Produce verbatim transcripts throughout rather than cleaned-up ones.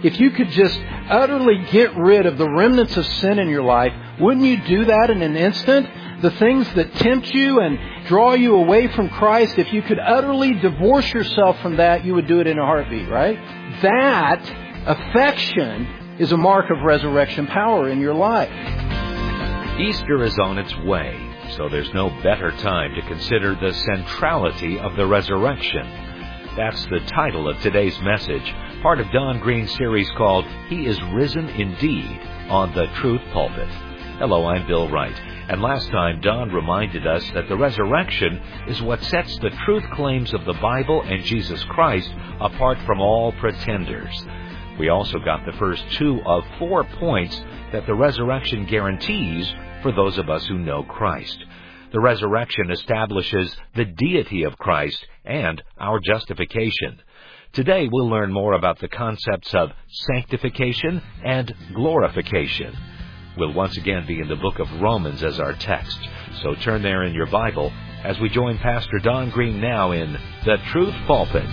If you could just utterly get rid of the remnants of sin in your life, wouldn't you do that in an instant? The things that tempt you and draw you away from Christ, if you could utterly divorce yourself from that, you would do it in a heartbeat, right? That affection is a mark of resurrection power in your life. Easter is on its way, so there's no better time to consider the centrality of the resurrection. That's the title of today's message, part of Don Green's series called He is Risen Indeed on the Truth Pulpit. Hello, I'm Bill Wright. And last time, Don reminded us that the resurrection is what sets the truth claims of the Bible and Jesus Christ apart from all pretenders. We also got the first two of four points that the resurrection guarantees for those of us who know Christ. The resurrection establishes the deity of Christ and our justification. Today we'll learn more about the concepts of sanctification and glorification. We'll once again be in the book of Romans as our text, so turn there in your Bible as we join Pastor Don Green now in The Truth Pulpit.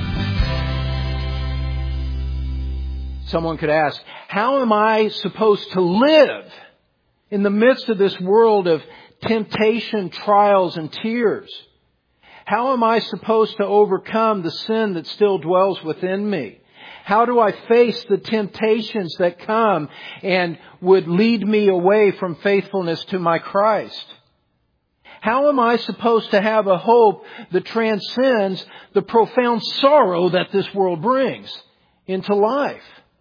Someone could ask, how am I supposed to live in the midst of this world of temptation, trials, and tears? How am I supposed to overcome the sin that still dwells within me? How do I face the temptations that come and would lead me away from faithfulness to my Christ? How am I supposed to have a hope that transcends the profound sorrow that this world brings into life?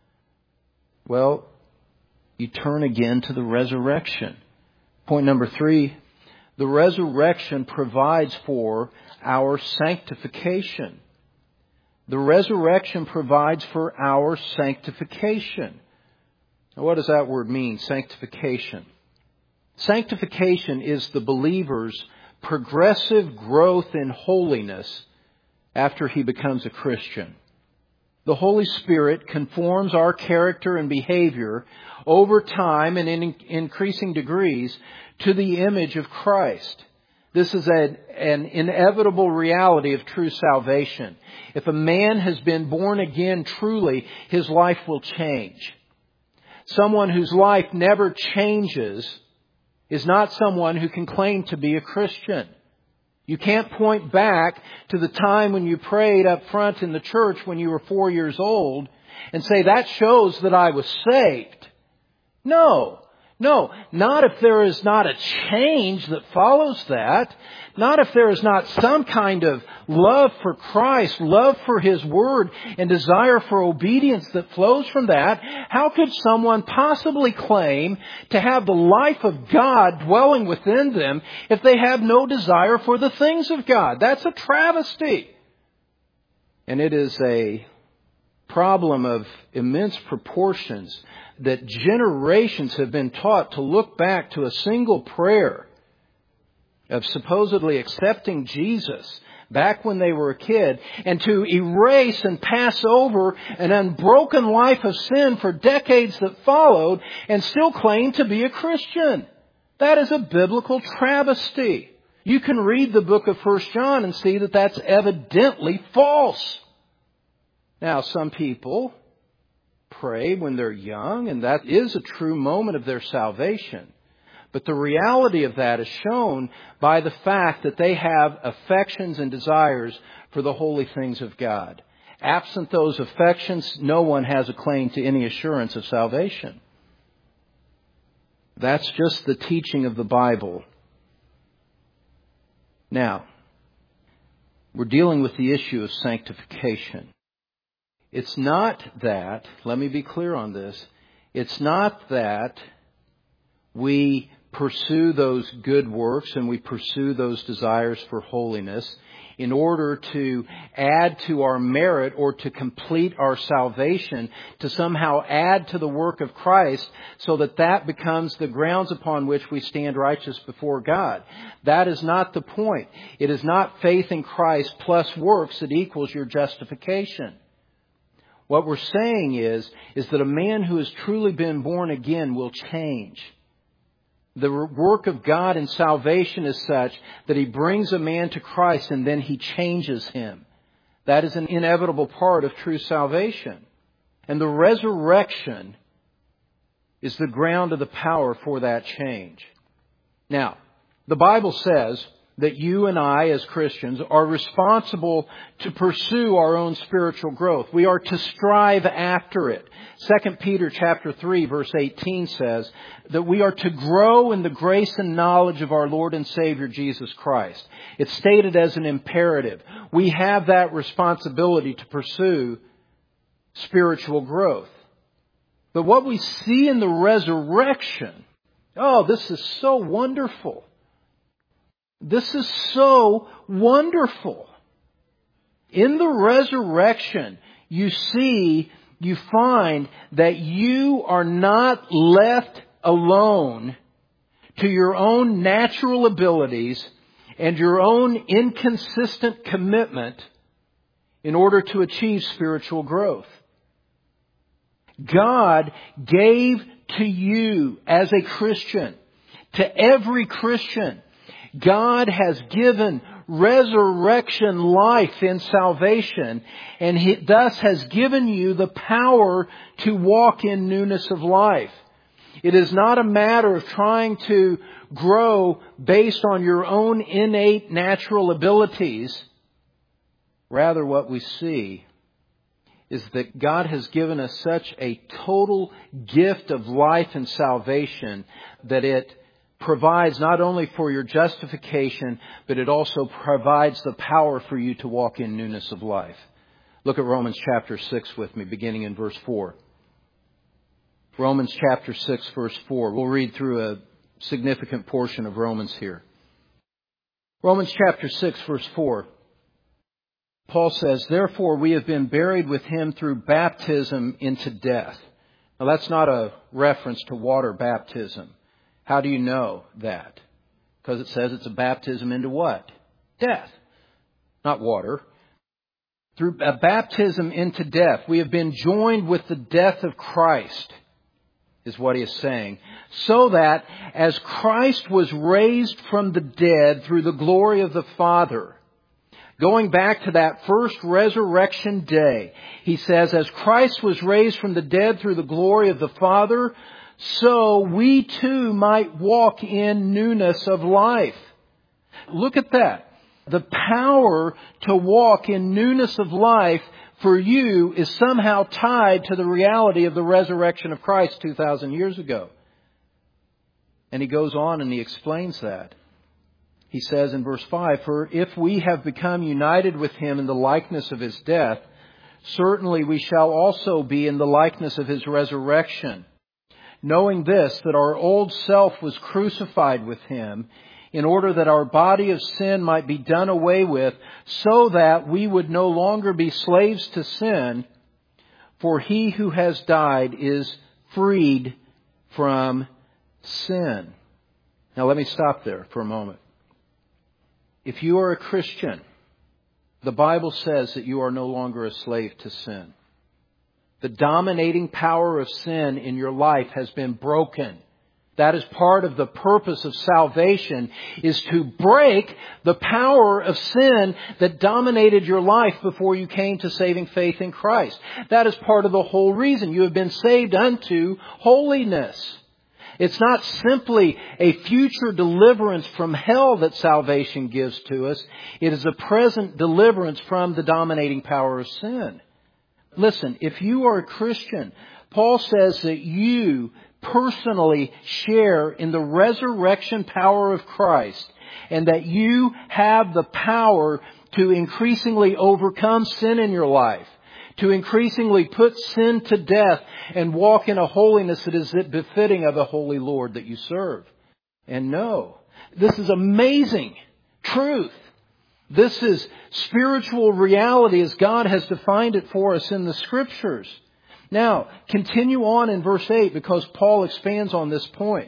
Well, you turn again to the resurrection. Point number three, the resurrection provides for our sanctification. The resurrection provides for our sanctification. Now, what does that word mean, sanctification? Sanctification is the believer's progressive growth in holiness after he becomes a Christian. The Holy Spirit conforms our character and behavior over time and in increasing degrees to the image of Christ. This is a, an inevitable reality of true salvation. If a man has been born again truly, his life will change. Someone whose life never changes is not someone who can claim to be a Christian. You can't point back to the time when you prayed up front in the church when you were four years old and say, that shows that I was saved. No. No, not if there is not a change that follows that. Not if there is not some kind of love for Christ, love for His Word, and desire for obedience that flows from that. How could someone possibly claim to have the life of God dwelling within them if they have no desire for the things of God? That's a travesty. And it is a problem of immense proportions that generations have been taught to look back to a single prayer of supposedly accepting Jesus back when they were a kid and to erase and pass over an unbroken life of sin for decades that followed and still claim to be a Christian. That is a biblical travesty. You can read the book of First John and see that that's evidently false. Now, some people pray when they're young, and that is a true moment of their salvation. But the reality of that is shown by the fact that they have affections and desires for the holy things of God. Absent those affections, no one has a claim to any assurance of salvation. That's just the teaching of the Bible. Now, we're dealing with the issue of sanctification. It's not that, let me be clear on this, it's not that we pursue those good works and we pursue those desires for holiness in order to add to our merit or to complete our salvation, to somehow add to the work of Christ so that that becomes the grounds upon which we stand righteous before God. That is not the point. It is not faith in Christ plus works that equals your justification. What we're saying is, is that a man who has truly been born again will change. The work of God in salvation is such that He brings a man to Christ and then He changes him. That is an inevitable part of true salvation. And the resurrection is the ground of the power for that change. Now, the Bible says that you and I as Christians are responsible to pursue our own spiritual growth. We are to strive after it. Second Peter chapter three verse eighteen says that we are to grow in the grace and knowledge of our Lord and Savior Jesus Christ. It's stated as an imperative. We have that responsibility to pursue spiritual growth. But what we see in the resurrection, oh, this is so wonderful. This is so wonderful. In the resurrection, you see, you find that you are not left alone to your own natural abilities and your own inconsistent commitment in order to achieve spiritual growth. God gave to you as a Christian, to every Christian, God has given resurrection life in salvation, and He thus has given you the power to walk in newness of life. It is not a matter of trying to grow based on your own innate natural abilities. Rather, what we see is that God has given us such a total gift of life and salvation that it provides not only for your justification, but it also provides the power for you to walk in newness of life. Look at Romans chapter six with me, beginning in verse four. Romans chapter six, verse four. We'll read through a significant portion of Romans here. Romans chapter six, verse four. Paul says, "Therefore we have been buried with Him through baptism into death." Now that's not a reference to water baptism. How do you know that? Because it says it's a baptism into what? Death. Not water. Through a baptism into death. We have been joined with the death of Christ, is what he is saying. So that as Christ was raised from the dead through the glory of the Father, going back to that first resurrection day, he says, as Christ was raised from the dead through the glory of the Father, so we too might walk in newness of life. Look at that. The power to walk in newness of life for you is somehow tied to the reality of the resurrection of Christ two thousand years ago. And he goes on and he explains that. He says in verse five, "For if we have become united with Him in the likeness of His death, certainly we shall also be in the likeness of His resurrection. Knowing this, that our old self was crucified with Him, in order that our body of sin might be done away with, so that we would no longer be slaves to sin, for he who has died is freed from sin." Now let me stop there for a moment. If you are a Christian, the Bible says that you are no longer a slave to sin. The dominating power of sin in your life has been broken. That is part of the purpose of salvation, is to break the power of sin that dominated your life before you came to saving faith in Christ. That is part of the whole reason you have been saved unto holiness. It's not simply a future deliverance from hell that salvation gives to us. It is a present deliverance from the dominating power of sin. Listen, if you are a Christian, Paul says that you personally share in the resurrection power of Christ, and that you have the power to increasingly overcome sin in your life, to increasingly put sin to death and walk in a holiness that is befitting of the holy Lord that you serve. And no, this is amazing truth. This is spiritual reality as God has defined it for us in the Scriptures. Now, continue on in verse eight, because Paul expands on this point.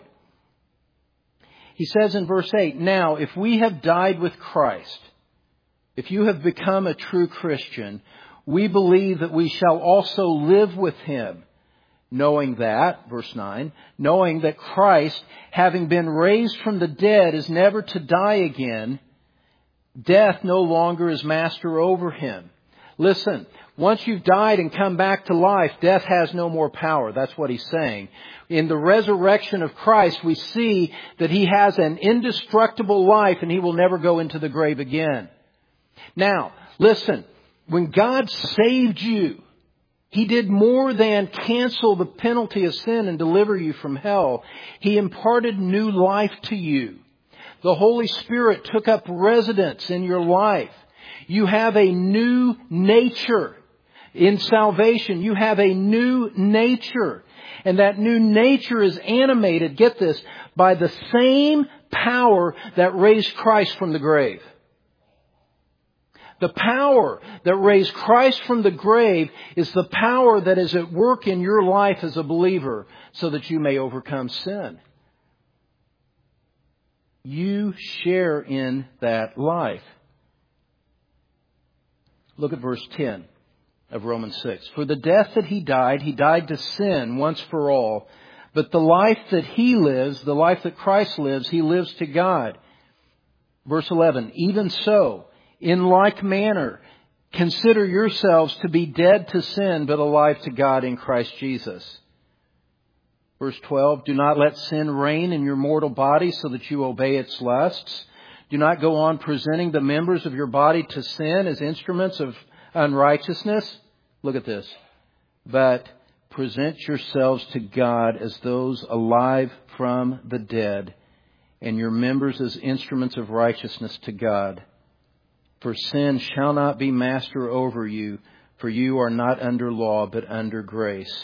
He says in verse eight, "Now, if we have died with Christ, if you have become a true Christian, we believe that we shall also live with Him, knowing that," verse nine, "knowing that Christ, having been raised from the dead, is never to die again. Death no longer is master over Him." Listen, Once you've died and come back to life, death has no more power. That's what he's saying. In the resurrection of Christ, we see that He has an indestructible life and He will never go into the grave again. Now, listen, when God saved you, He did more than cancel the penalty of sin and deliver you from hell. He imparted new life to you. The Holy Spirit took up residence in your life. You have a new nature. In salvation, you have a new nature. And that new nature is animated, get this, by the same power that raised Christ from the grave. The power that raised Christ from the grave is the power that is at work in your life as a believer so that you may overcome sin. You share in that life. Look at verse ten of Romans six. For the death that He died, He died to sin once for all. But the life that He lives, the life that Christ lives, He lives to God. Verse eleven. Even so, in like manner, consider yourselves to be dead to sin, but alive to God in Christ Jesus. Verse twelve. Do not let sin reign in your mortal body so that you obey its lusts. Do not go on presenting the members of your body to sin as instruments of unrighteousness. Look at this. But present yourselves to God as those alive from the dead, and your members as instruments of righteousness to God. For sin shall not be master over you, for you are not under law, but under grace.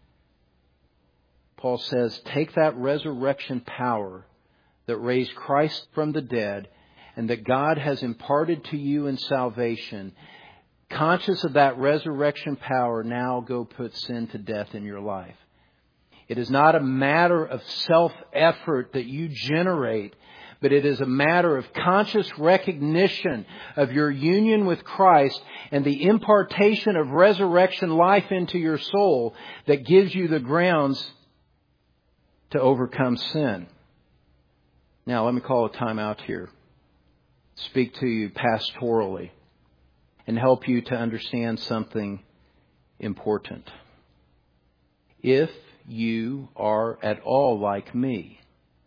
Paul says, take that resurrection power that raised Christ from the dead and that God has imparted to you in salvation. Conscious of that resurrection power, now go put sin to death in your life. It is not a matter of self-effort that you generate, but it is a matter of conscious recognition of your union with Christ and the impartation of resurrection life into your soul that gives you the grounds to overcome sin. Now, let me call a time out here. Speak to you pastorally and help you to understand something important. If you are at all like me,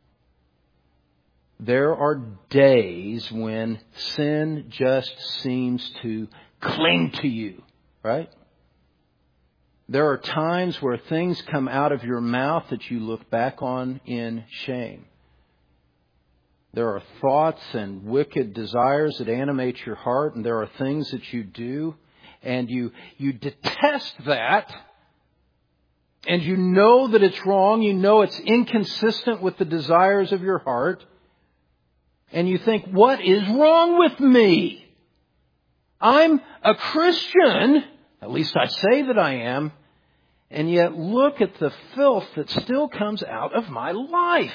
there are days when sin just seems to cling to you, right? There are times where things come out of your mouth that you look back on in shame. There are thoughts and wicked desires that animate your heart, and there are things that you do, and you you detest that, and you know that it's wrong, you know it's inconsistent with the desires of your heart, and you think, what is wrong with me? I'm a Christian, at least I say that I am, and yet look at the filth that still comes out of my life.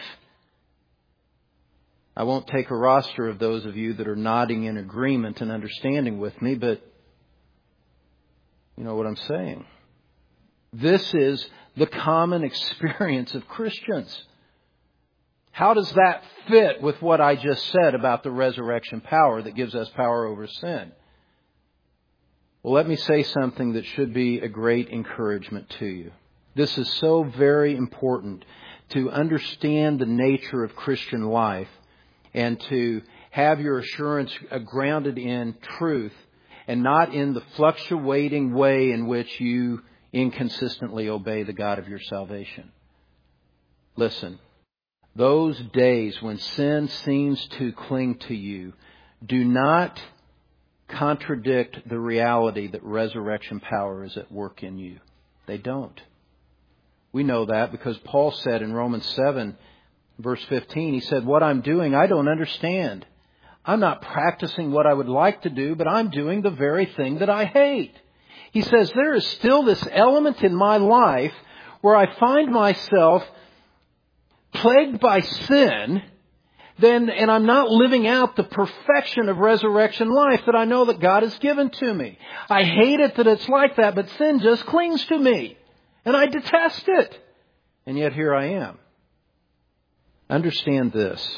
I won't take a roster of those of you that are nodding in agreement and understanding with me, but you know what I'm saying. This is the common experience of Christians. How does that fit with what I just said about the resurrection power that gives us power over sin? Well, let me say something that should be a great encouragement to you. This is so very important to understand the nature of Christian life and to have your assurance grounded in truth and not in the fluctuating way in which you inconsistently obey the God of your salvation. Listen, those days when sin seems to cling to you do not contradict the reality that resurrection power is at work in you. They don't. We know that because Paul said in Romans seven, verse fifteen, he said, what I'm doing, I don't understand. I'm not practicing what I would like to do, but I'm doing the very thing that I hate. He says, there is still this element in my life where I find myself plagued by sin, then, and I'm not living out the perfection of resurrection life that I know that God has given to me. I hate it that it's like that, but sin just clings to me. And I detest it. And yet here I am. Understand this.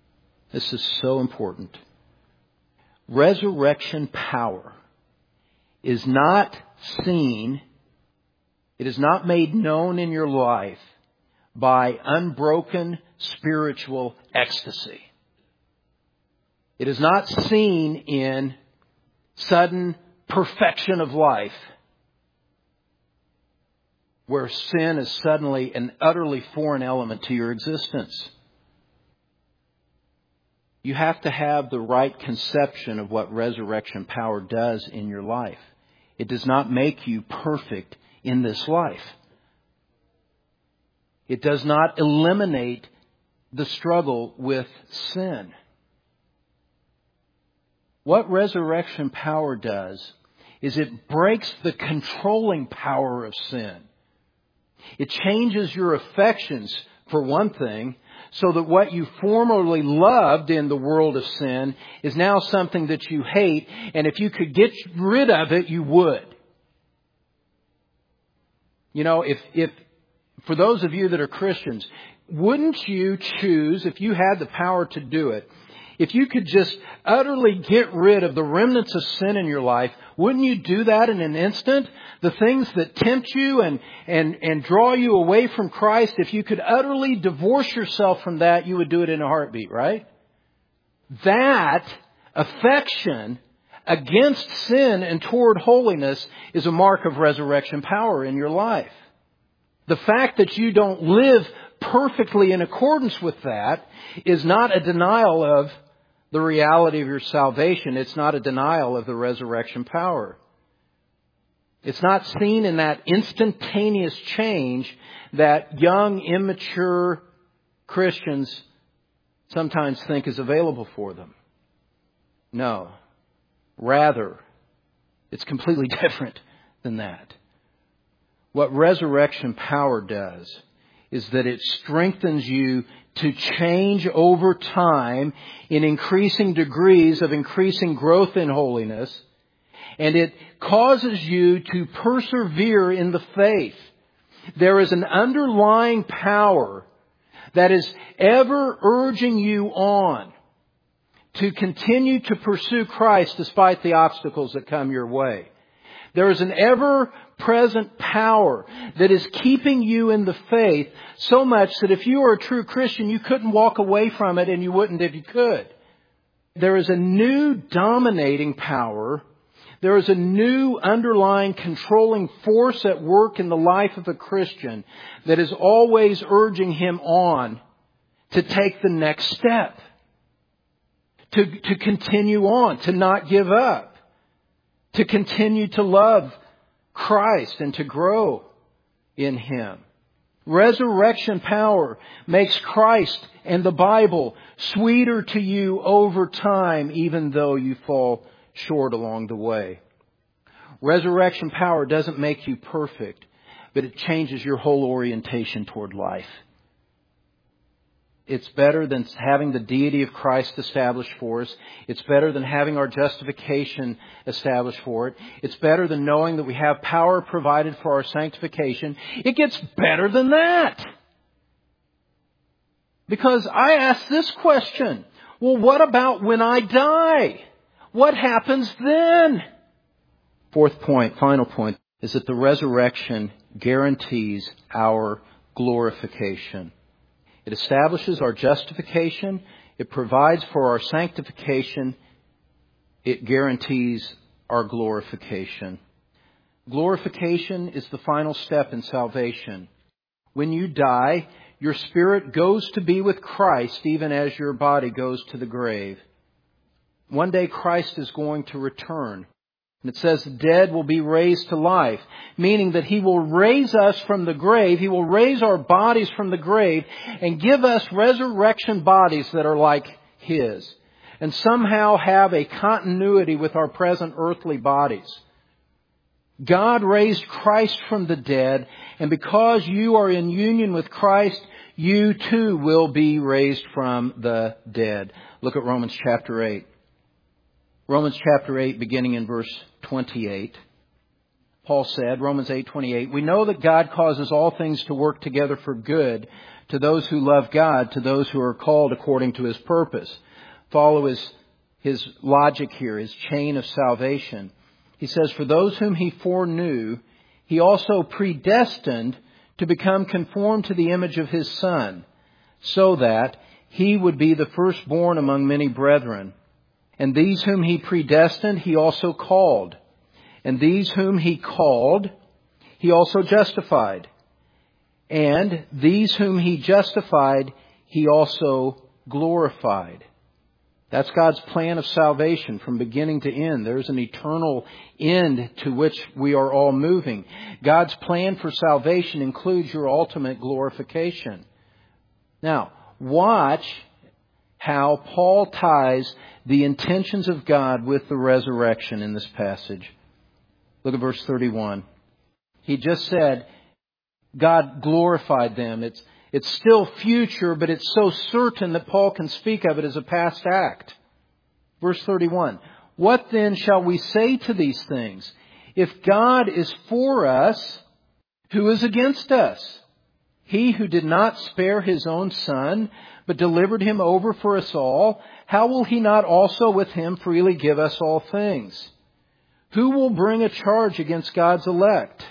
This is so important. Resurrection power is not seen, it is not made known in your life by unbroken spiritual ecstasy. It is not seen in sudden perfection of life, where sin is suddenly an utterly foreign element to your existence. You have to have the right conception of what resurrection power does in your life. It does not make you perfect in this life. It does not eliminate the struggle with sin. What resurrection power does is it breaks the controlling power of sin. It changes your affections, for one thing, so that what you formerly loved in the world of sin is now something that you hate, and if you could get rid of it, you would. You know, if, if, for those of you that are Christians, wouldn't you choose, if you had the power to do it, if you could just utterly get rid of the remnants of sin in your life, wouldn't you do that in an instant? The things that tempt you and, and, and draw you away from Christ, if you could utterly divorce yourself from that, you would do it in a heartbeat, right? That affection against sin and toward holiness is a mark of resurrection power in your life. The fact that you don't live perfectly in accordance with that is not a denial of the reality of your salvation. It's not a denial of the resurrection power. It's not seen in that instantaneous change that young, immature Christians sometimes think is available for them. No. Rather, it's completely different than that. What resurrection power does is that it strengthens you to change over time in increasing degrees of increasing growth in holiness. And it causes you to persevere in the faith. There is an underlying power that is ever urging you on to continue to pursue Christ despite the obstacles that come your way. There is an ever-present power that is keeping you in the faith so much that if you are a true Christian, you couldn't walk away from it, and you wouldn't if you could. There is a new dominating power. There is a new underlying controlling force at work in the life of a Christian that is always urging him on to take the next step, to, to continue on, to not give up, to continue to love Christ and to grow in Him. Resurrection power makes Christ and the Bible sweeter to you over time, even though you fall short along the way. Resurrection power doesn't make you perfect, but it changes your whole orientation toward life. It's better than having the deity of Christ established for us. It's better than having our justification established for it. It's better than knowing that we have power provided for our sanctification. It gets better than that. Because I ask this question, well, what about when I die? What happens then? Fourth point, final point, is that the resurrection guarantees our glorification. It establishes our justification. It provides for our sanctification. It guarantees our glorification. Glorification is the final step in salvation. When you die, your spirit goes to be with Christ even as your body goes to the grave. One day Christ is going to return. And it says the dead will be raised to life, meaning that He will raise us from the grave. He will raise our bodies from the grave and give us resurrection bodies that are like His, and somehow have a continuity with our present earthly bodies. God raised Christ from the dead, and because you are in union with Christ, you too will be raised from the dead. Look at Romans chapter eight. Romans chapter eight, beginning in verse twenty-eight. Paul said, Romans eight twenty-eight, we know that God causes all things to work together for good to those who love God, to those who are called according to His purpose. Follow his, his logic here, his chain of salvation. He says, for those whom He foreknew, He also predestined to become conformed to the image of His Son, so that He would be the firstborn among many brethren. And these whom He predestined, He also called. And these whom He called, He also justified. And these whom He justified, He also glorified. That's God's plan of salvation from beginning to end. There's an eternal end to which we are all moving. God's plan for salvation includes your ultimate glorification. Now, watch how Paul ties the intentions of God with the resurrection in this passage. Look at verse thirty-one. He just said, God glorified them. It's It's still future, but it's so certain that Paul can speak of it as a past act. Verse thirty-one. What then shall we say to these things? If God is for us, who is against us? He who did not spare His own Son, but delivered Him over for us all, how will He not also with Him freely give us all things? Who will bring a charge against God's elect?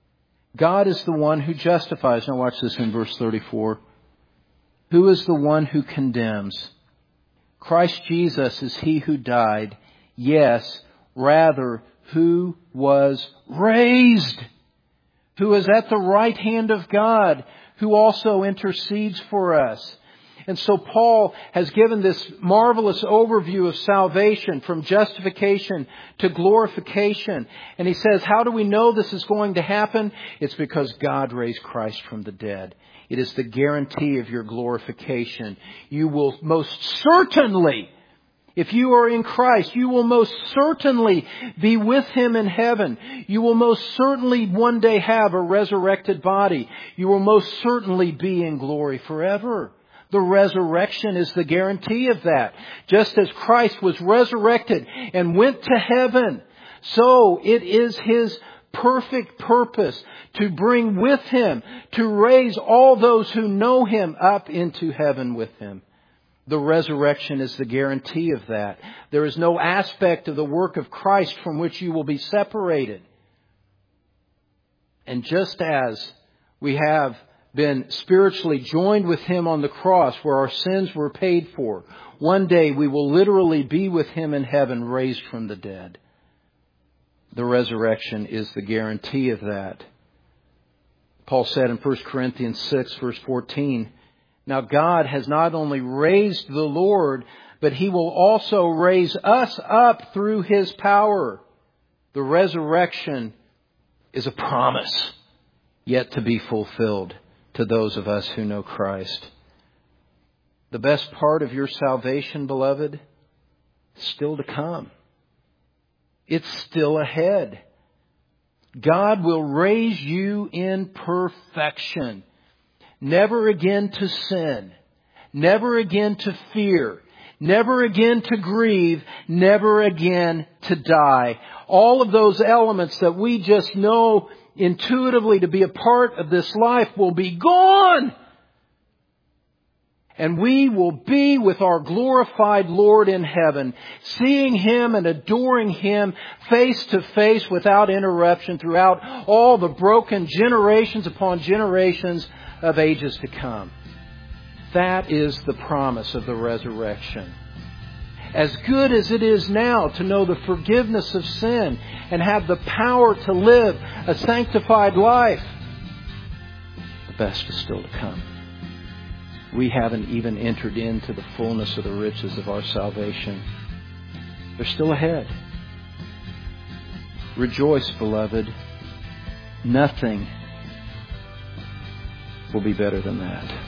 God is the one who justifies. Now watch this in verse thirty-four. Who is the one who condemns? Christ Jesus is He who died. Yes, rather, who was raised. Who is at the right hand of God, who also intercedes for us. And so Paul has given this marvelous overview of salvation from justification to glorification. And he says, how do we know this is going to happen? It's because God raised Christ from the dead. It is the guarantee of your glorification. You will most certainly, if you are in Christ, you will most certainly be with Him in heaven. You will most certainly one day have a resurrected body. You will most certainly be in glory forever. The resurrection is the guarantee of that. Just as Christ was resurrected and went to heaven, so it is His perfect purpose to bring with Him, to raise all those who know Him up into heaven with Him. The resurrection is the guarantee of that. There is no aspect of the work of Christ from which you will be separated. And just as we have been spiritually joined with Him on the cross where our sins were paid for, one day we will literally be with Him in heaven, raised from the dead. The resurrection is the guarantee of that. Paul said in First Corinthians six, verse fourteen, now God has not only raised the Lord, but He will also raise us up through His power. The resurrection is a promise yet to be fulfilled to those of us who know Christ. The best part of your salvation, beloved, is still to come. It's still ahead. God will raise you in perfection. Never again to sin. Never again to fear. Never again to grieve. Never again to die. All of those elements that we just know intuitively to be a part of this life will be gone. And we will be with our glorified Lord in heaven, seeing Him and adoring Him face to face without interruption throughout all the broken generations upon generations of ages to come. That is the promise of the resurrection. As good as it is now to know the forgiveness of sin and have the power to live a sanctified life, the best is still to come. We haven't even entered into the fullness of the riches of our salvation. They're still ahead. Rejoice, beloved. Nothing will be better than that.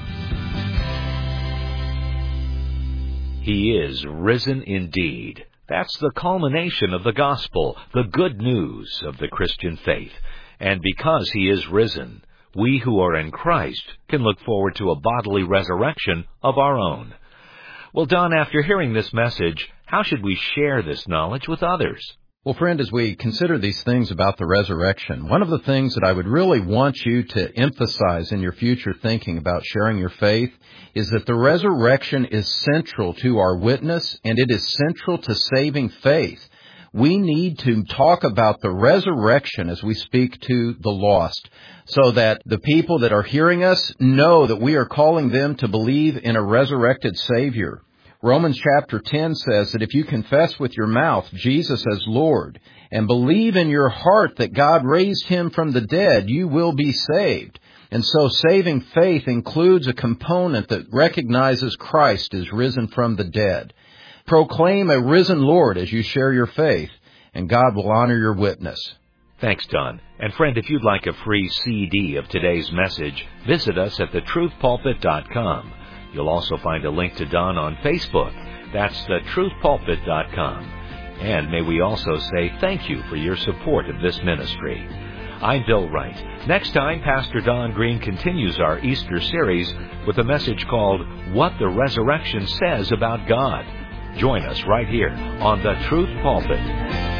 He is risen indeed. That's the culmination of the gospel, the good news of the Christian faith. And because He is risen, we who are in Christ can look forward to a bodily resurrection of our own. Well, Don, after hearing this message, how should we share this knowledge with others? Well, friend, as we consider these things about the resurrection, one of the things that I would really want you to emphasize in your future thinking about sharing your faith is that the resurrection is central to our witness, and it is central to saving faith. we need to talk about the resurrection as we speak to the lost, so that the people that are hearing us know that we are calling them to believe in a resurrected Savior. Romans chapter ten says that if you confess with your mouth Jesus as Lord and believe in your heart that God raised him from the dead, you will be saved. And so saving faith includes a component that recognizes Christ is risen from the dead. Proclaim a risen Lord as you share your faith, and God will honor your witness. Thanks, Don. And friend, if you'd like a free C D of today's message, visit us at the truth pulpit dot com. You'll also find a link to Don on Facebook. That's the truth pulpit dot com. And may we also say thank you for your support of this ministry. I'm Bill Wright. Next time, Pastor Don Green continues our Easter series with a message called What the Resurrection Says About God. Join us right here on the Truth Pulpit.